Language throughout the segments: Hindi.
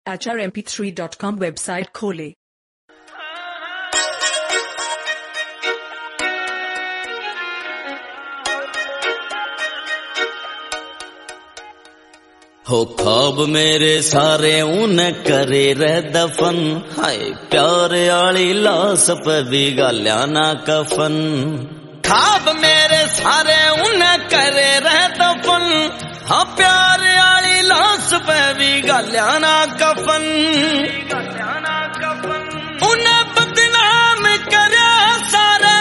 HRMP3.com वेबसाइट खोले। हो ख्वाब मेरे सारे ऊन करे रह दफन, हाय प्यार आली लाश पे भी गाल्या ना कफन। ख्वाब मेरे सारे ऊन करे रह दफन, हाँ प्यार आली लाश पे भी गाल्या ना कफन। उन्हें बदनाम करे सारे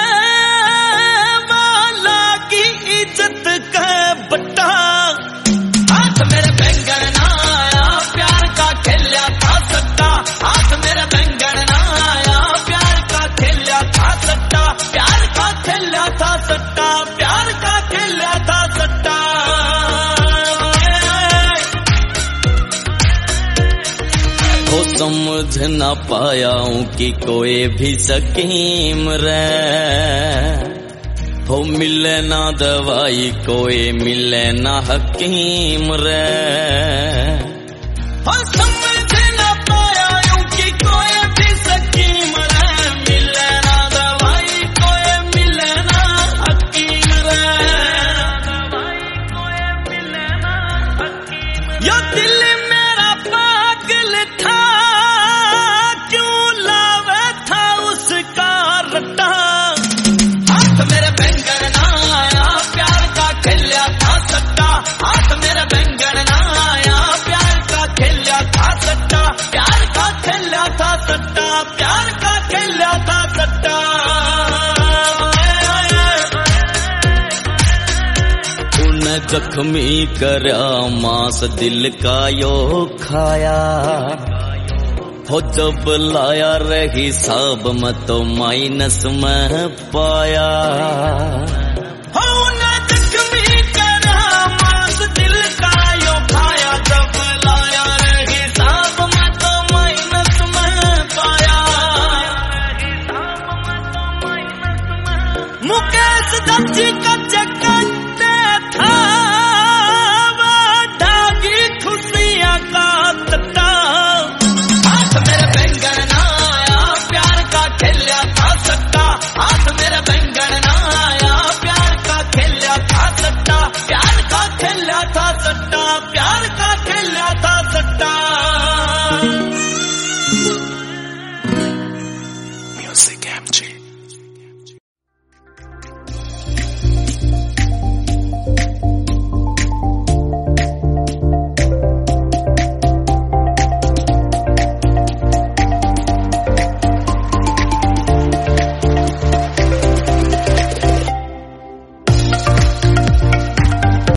वाला की इज्जत का बट्टा। हाथ मेरे बैंगन ना आया प्यार का खेला था सट्टा, हाथ मेरे बैंगन ना आया प्यार का खेला था सट्टा, प्यार का खेला था सट्टा, प्यार का खेला था सट्टा। वो समझ ना पाया हूँ कि कोई भी सकीम रे, हो मिले ना दवाई कोई मिले ना हकीम रे। हो समझ ना पाया यूं कि कोई भी सकीम रे, मिले ना दवाई कोई मिले ना हकीम रे। यो दिल मेरा पागल था क्यों लावे था उसका रट्टा। हाथ मेरे बैंगन ना आया प्यार का खेला था सट्टा, हाथ मेरे बैंगन ना आया प्यार का खेला था सट्टा, प्यार का खेला था सट्टा, प्यार का खेला था सट्टा। उन्हें जख्मी करया मांस दिल का यो खाया, हो जब लाया रही साब में तो माइनस में पाया। हो उन्हें जख्मी करा मांस दिल का यो खाया, जब लाया रही साब में तो माइनस में पाया। मुकेश दत्ती का चकते था वो धागी खुशियां का तट्टा। हाथ मेरे बैंगन ना आया प्यार का खेला था सट्टा, हाथ मेरे बैंगन ना आया प्यार का खेला था सट्टा, प्यार का खेला था सट्टा, प्यार का खेला था सट्टा।